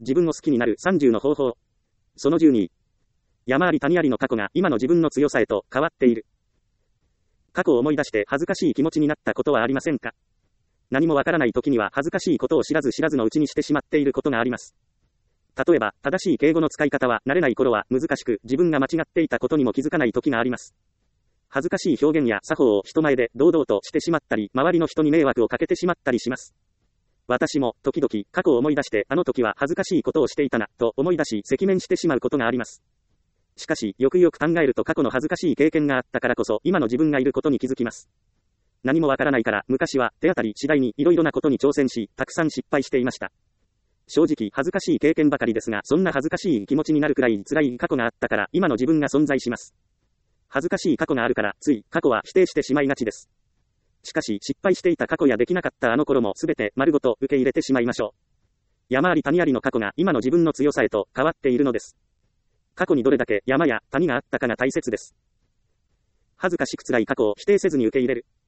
自分を好きになる30の方法。その12。山あり谷ありの過去が今の自分の強さへと変わっている。過去を思い出して恥ずかしい気持ちになったことはありませんか？何もわからない時には恥ずかしいことを知らず知らずのうちにしてしまっていることがあります。例えば、正しい敬語の使い方は慣れない頃は難しく、自分が間違っていたことにも気づかない時があります。恥ずかしい表現や作法を人前で堂々としてしまったり、周りの人に迷惑をかけてしまったりします。私も時々過去を思い出してあの時は恥ずかしいことをしていたなと思い出し赤面してしまうことがあります。しかしよくよく考えると過去の恥ずかしい経験があったからこそ今の自分がいることに気づきます。何もわからないから昔は手当たり次第にいろいろなことに挑戦したくさん失敗していました。正直恥ずかしい経験ばかりですがそんな恥ずかしい気持ちになるくらい辛い過去があったから今の自分が存在します。恥ずかしい過去があるからつい過去は否定してしまいがちです。しかし失敗していた過去やできなかったあの頃もすべて丸ごと受け入れてしまいましょう。山あり谷ありの過去が今の自分の強さへと変わっているのです。過去にどれだけ山や谷があったかが大切です。恥ずかしく辛い過去を否定せずに受け入れる。